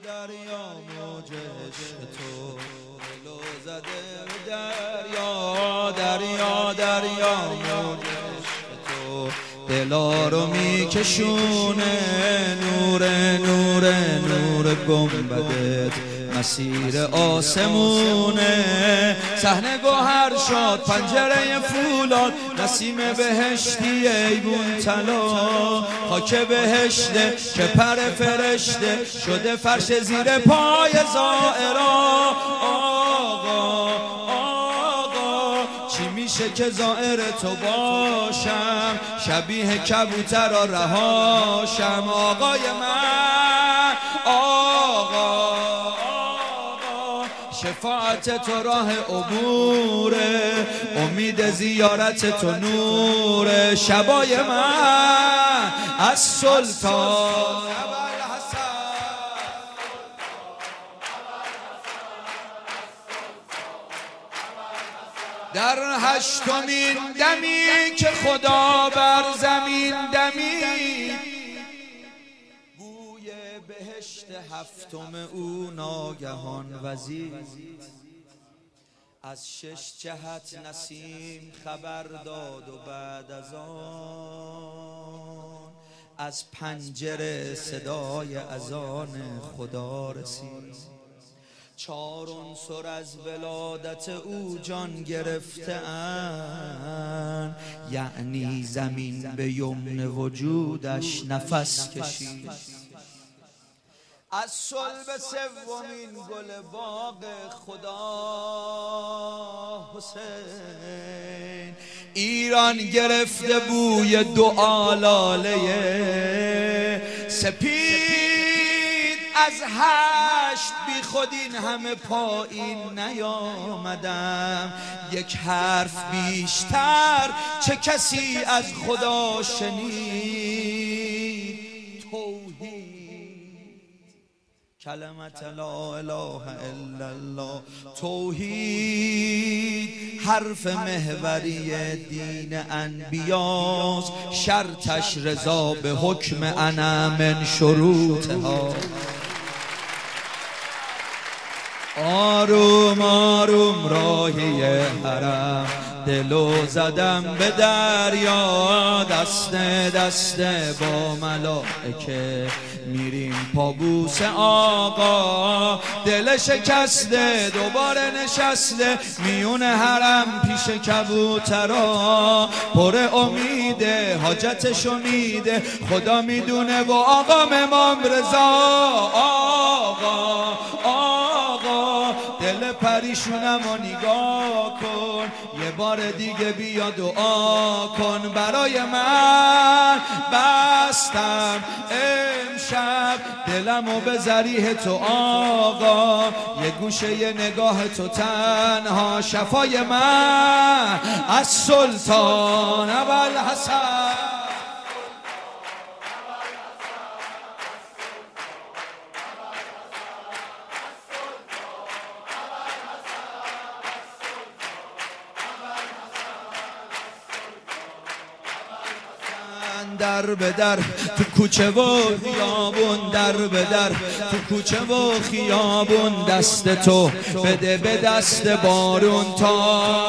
دریا موج عشق تو دلو زده به دریا دریا دریا موج عشق تو دلا رو میکشونه نور نور نور گنبدت مسیر آسمونه صحنه گوهر شد پنجره فولاد نسیم بهشتی ایوون طلا خاک بهشته که پر فرشته شده فرش زیر پای زائرا آقا چی میشه که زائر تو باشم شبیه کبوتر را رهاشم آقای من آقا شفاعت تو راه عبوره امید زیارت تو نوره شبای من از سلطان در هشتمین دمی که خدا بر زمین دمید بوی بهشت هفتم او ناگهان وزید از شش جهت نسیم خبر داد و بعد از آن از پنجره صدای اذان خدا رسید چار عنصر از ولادت او جان گرفته‌اند یعنی زمین به یمن وجودش نفس کشید از صلب سومین گل باغ خدا حسین ایران گرفته بوی دو آلاله سپید از هشت بی خود این همه پایین نیامدم یک حرف بیشتر چه کسی از خدا شنید توحید کلمت لا اله الا الله توحید حرف محوری دین انبیاست شرطش رضا به حکم انا من شروطها آروم آروم راهی حرم دلو زدم به دریا دسته دسته با ملائکه میریم پابوس آقا دل شکسته دوباره نشسته میون حرم پیش کبوترا پر امیده حاجتشو میده خدا میدونه و آقا امام رضا آقا دل پریشونم و نگاه کن یه بار دیگه بیا دعا کن برای من بستم امشب دلمو به ذریح تو آقا یه گوشه یه نگاه تو تنها شفای من از سلطان ابوالحسن در به در تو کوچه و خیابون در به در تو کوچه و خیابون دست تو بده به دست بارون تا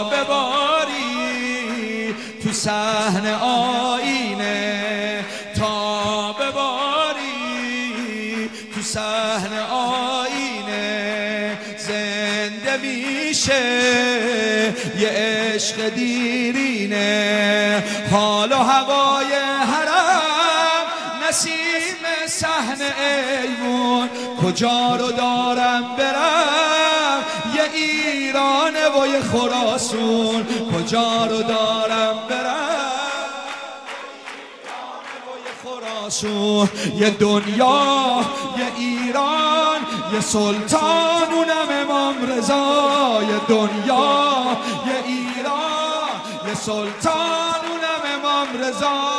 بباری تو صحن آینه تا بباری تو صحن آینه زنده میشه یه عشق دیرینه حال و هوای حرم نسیم صحن ایوون کجا رو دارم برم یه ایرانه و یه خراسون کجا رو دارم برم یه دنیا یه ایران یه سلطان اونم امام رضا یه دنیا یه ایران یه سلطان اونم امام رضا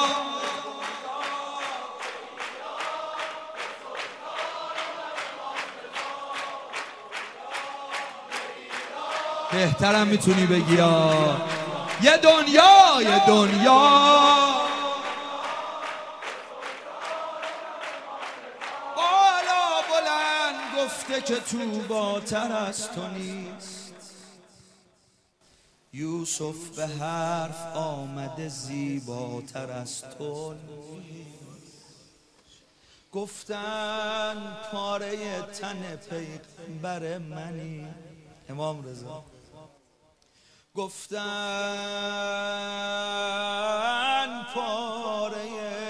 بهترم میتونی بگی یه دنیا یه دنیا بالا بلند گفته که تو باتر از تو نیست. یوسف به حرف آمده زیباتر از تو نیست. گفتن پاره تن پیغمبر منی امام رضا. گفتن پاره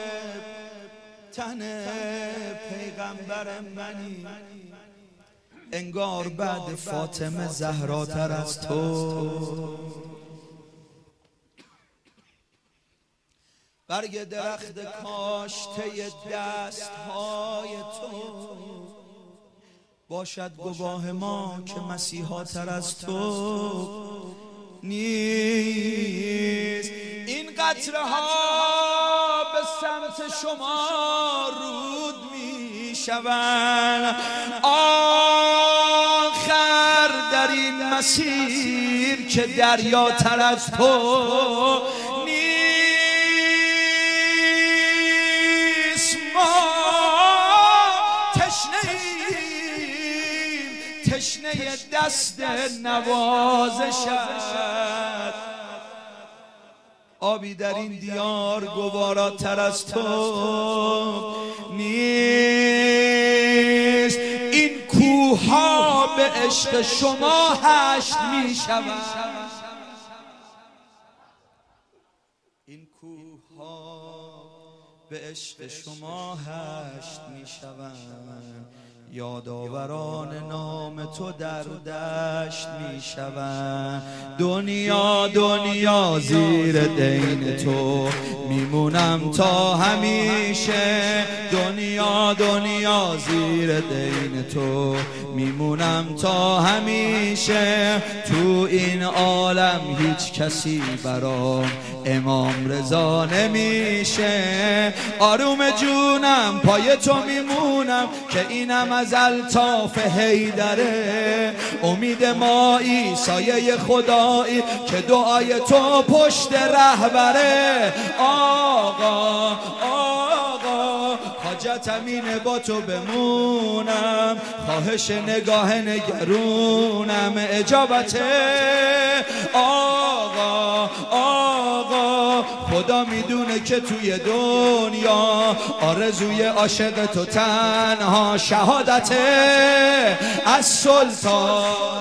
تن پیغمبر منی، انگار بعد فاطمه زهراتر از تو. برگ درخت کاشته دستهای تو باشد گواه ما که مسیحا تر از تو نیست. این قطره ها به سمت شما رود می شوند، آخر در این مسیر که دریا تر از تو نیست. ما تشنه دست نوازشت، آبی در این دیار گواراتر از تو نیست. این کوها به عشق شما هشت می شود، این کوها به عشق شما هشت می شود. یادآوران نام تو در دشت می شوند. دنیا دنیا زیر دین تو میمونم تا همیشه. دنیا دنیا زیر دین تو میمونم تا همیشه. تو این عالم هیچ کسی برام امام رضا نمیشه. آروم جونم پای تو میمونم که اینم از الطاف حیدره. امید مایی سایه خدایی که دعای تو پشت رهبره. آقا آقا حاجتم اینه با تو بمونم، خواهش نگاه نگرونم اجابته. آقا آقا خدا میدونه که توی دنیا آرزوی عاشق تو تنها شهادته. از سلطان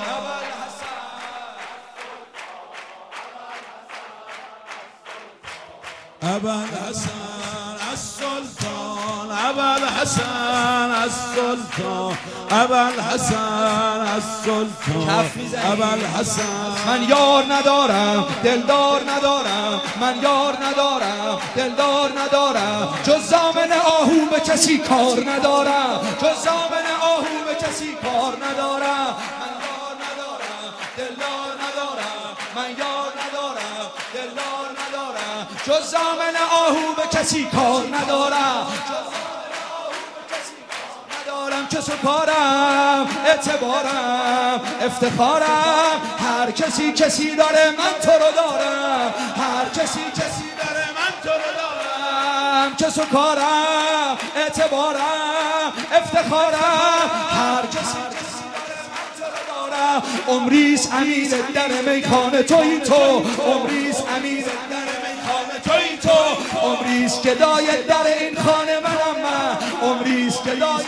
ابوالحسن از سلطان ابوالحسن از سلطان ابوالحسن از سلطان ابوالحسن. من یار ندارم دلدار ندارم، من یار ندارم دلدار ندارم، جز زامن آهو به کسی کار ندارم، جز زامن آهو به کسی کار ندارم. من یار ندارم دلدار ندارم، من یار ندارم دلدار ندارم، جز زامن آهو به کسی کار ندارم. که سپارم اعتبارم افتخارم، هر کسی کسی داره من تو رو دارم، هر کسی کسی داره من تو رو دارم. که سپارم اعتبارم افتخارم، هر کسی کسی داره من تو رو دارم. عمریست امیر در میخانه تویی تو، عمریست امیر در میخانه تویی تو، عمریست گدای در این خانه منم من، عمریست گدای در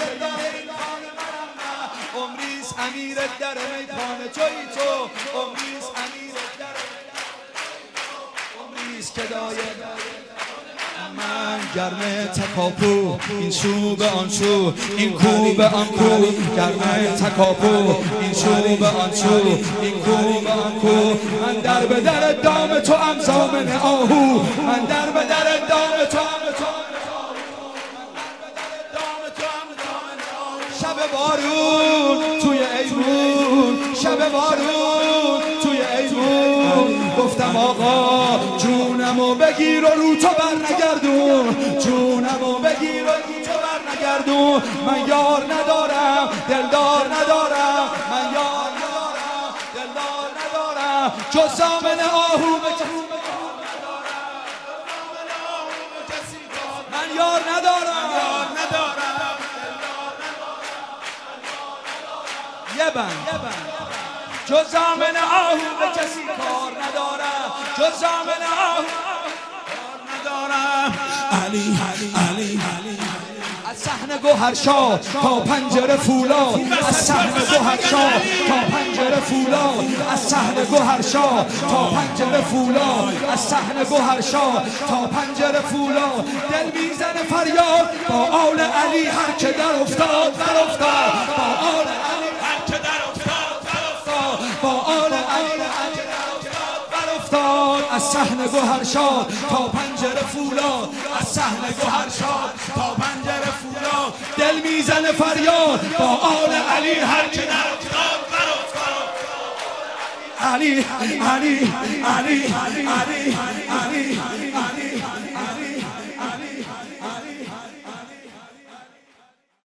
امیر در میدان تویی تو، عمریز امیر در عمریز که دایر من گرمه تکاپو این سو به آن سو، این کو به آن کو، گرمه تکاپو این سو به آن سو، این کو به آن کو. من در به در دام تو ام زامن آهو، من در به در دام تو ام شب بارون توی ایوون، شب بارون توی ایوون. گفتم آقا جونمو بگیر و رو تو بر نگردون، جونمو بگیر و رو تو بر نگردون. من یار ندارم دلدار ندارم، من یار ندارم دلدار ندارم، جز زامن آهو به کسی من یار ندارم، یار ندارم جز زامن آهو به کسی کار ندارم، جز زامن آهو کار ندارم. علی علی از صحن گوهرشاه تا پنجره فولاد، از صحن گوهرشاه تا پنجره فولاد، از صحن گوهرشاه تا پنجره فولاد، از صحن گوهرشاه تا پنجره فولاد. دل میزنه فریاد با آل علی هر که در افتاد در افتاد، با آل علی هر که در افتاد در افتاد، با آل علی هر که در افتاد در افتاد. از صحن گوهرشاه تا پنجره فولاد، از صحن گوهرشاه تا پنجره فولاد. دل میزنه فریاد با آل علی هر که در افتاد در افتاد. علی علی علی علی علی علی علی